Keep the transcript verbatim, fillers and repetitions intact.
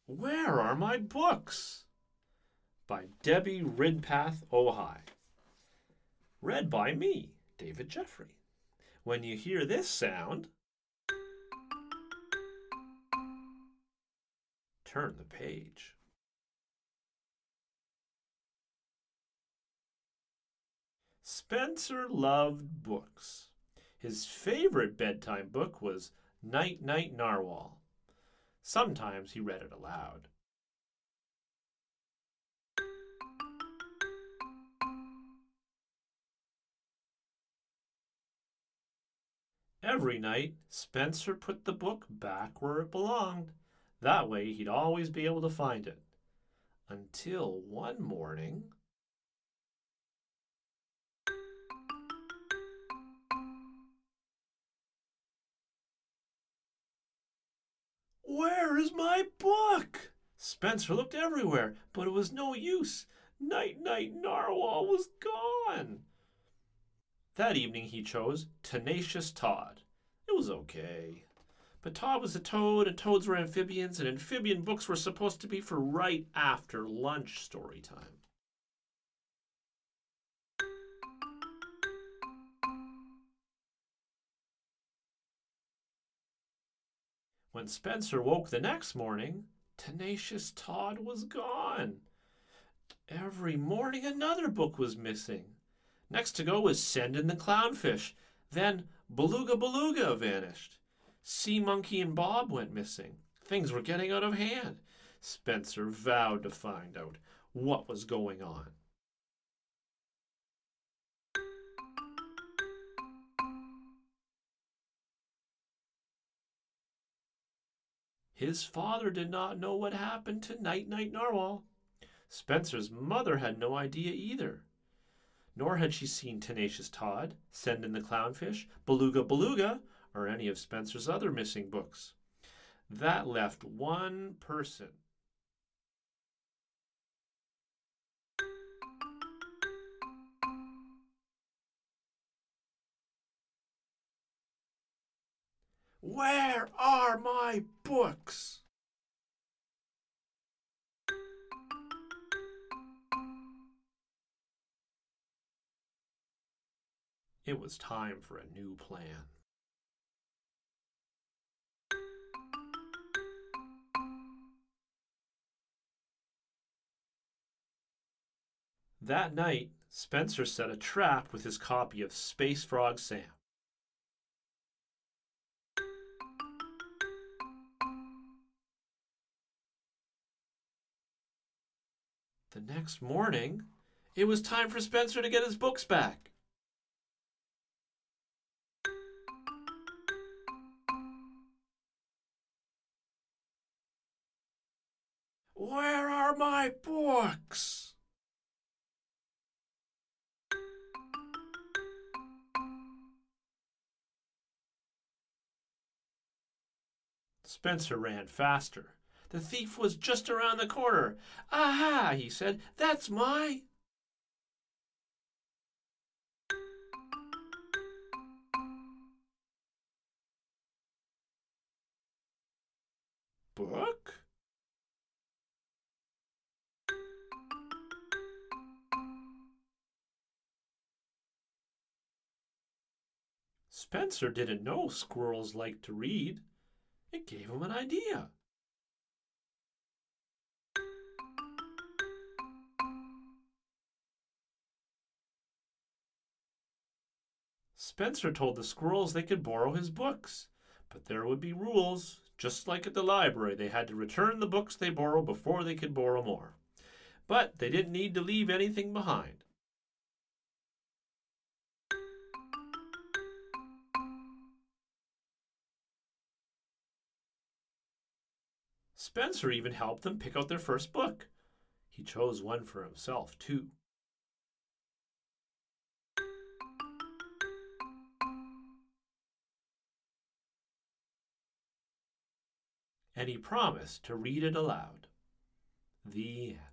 Where are my books? By Debbie Ridpath Ojai. Read by me, David Jeffrey. When you hear this sound, turn the page. Spencer loved books. His favorite bedtime book was Night Night Narwhal. Sometimes he read it aloud. Every night, Spencer put the book back where it belonged. That way he'd always be able to find it. Until one morning... Where is my book? Spencer looked everywhere, but it was no use. Night Night Narwhal was gone. That evening he chose Tenacious Todd. It was okay. But Todd was a toad, and toads were amphibians, and amphibian books were supposed to be for right after lunch story time. When Spencer woke the next morning, Tenacious Todd was gone. Every morning another book was missing. Next to go was Send in the Clownfish. Then Beluga Beluga vanished. Sea Monkey and Bob went missing. Things were getting out of hand. Spencer vowed to find out what was going on. His father did not know what happened to Night Night Narwhal. Spencer's mother had no idea either. Nor had she seen Tenacious Todd, Send in the Clownfish, Beluga Beluga, or any of Spencer's other missing books. That left one person. Where are my books? It was time for a new plan. That night, Spencer set a trap with his copy of Space Frog Sam. The next morning, it was time for Spencer to get his books back. Where are my books? Spencer ran faster. The thief was just around the corner. Aha, he said, that's my... book? Spencer didn't know squirrels liked to read. It gave him an idea. Spencer told the squirrels they could borrow his books, but there would be rules. Just like at the library, they had to return the books they borrowed before they could borrow more. But they didn't need to leave anything behind. Spencer even helped them pick out their first book. He chose one for himself, too. And he promised to read it aloud. The end.